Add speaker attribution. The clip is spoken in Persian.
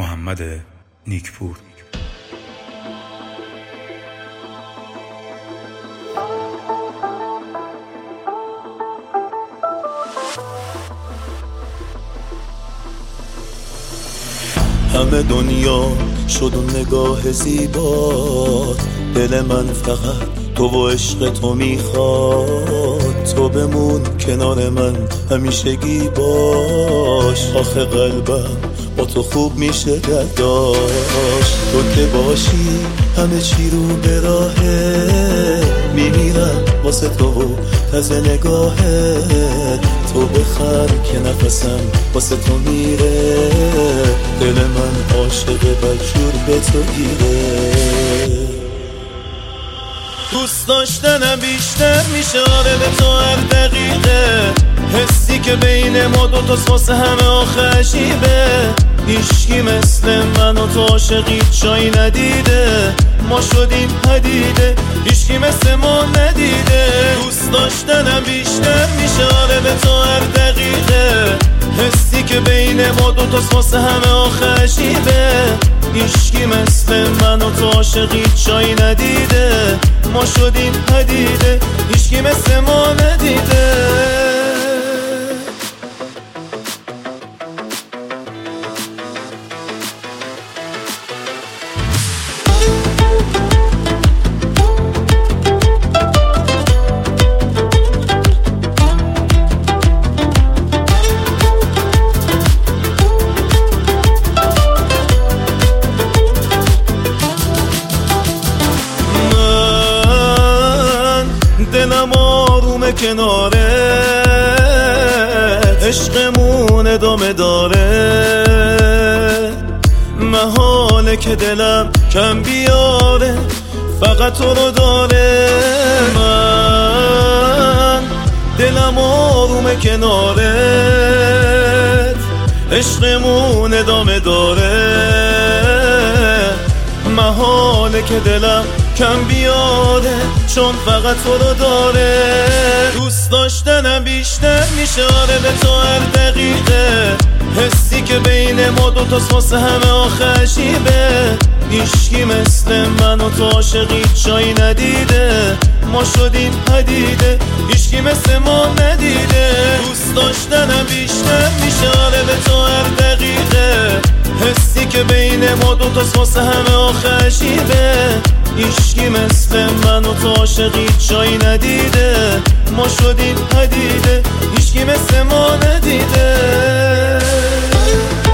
Speaker 1: محمد نیکپور.
Speaker 2: همه دنیا شد و نگاه زیبات، دل من فقط تو و عشق تو میخواد. تو بمون کنار من همیشگی باش، آخه قلبم با تو خوب میشه داشت. تو که باشی همه چی رو به راهه، میمیرم واسه تو و تازه نگاهت. تو بخر که نفسم واسه تو میره، دل من عاشق بدجور به تو گیره. دوست داشتنم بیشتر میشه آره به تو هر دقیقه، حسی که بین ما دوتاست واسه همه آخه عجیبه. هیچکی مثل من و تو عاشقی جایی ندیده، ما شدیم پدیده هیچکی مثل ما ندیده. دوست داشتنم بیشتر میشه آره به تو هر دقیقه، حسی که بین ما دوتاست واسه همه آخه عجیبه. هیچکی مثل من و تو عاشقی جایی ندیده، ما شدیم پدیده هیچکی مثل ما ندیده. دلم آرومه کنارت، عشقمون ادامه داره. محاله که دلم کم بیاره، فقط تو رو داره. من دلم آرومه کنارت، عشقمون ادامه داره. محاله که دلم کم بیاره، چون فقط تو رو داره. دوست داشتنم بیشتر میشه آره به تو هر دقیقه، حسی که بین ما دوتاست واسه همه آخه عجیبه. هیچکی مثل من و تو عاشقی جایی ندیده، ما شدیم پدیده هیچکی مثل ما ندیده. دوست داشتنم بیشتر میشه آره به تو هر دقیقه، حسی که بین ما دوتاست واسه همه آخه عجیبه. هیچکی مثل من و تو عاشقی جایی ندیده، ما شدیم پدیده هیچکی مثل ما ندیده.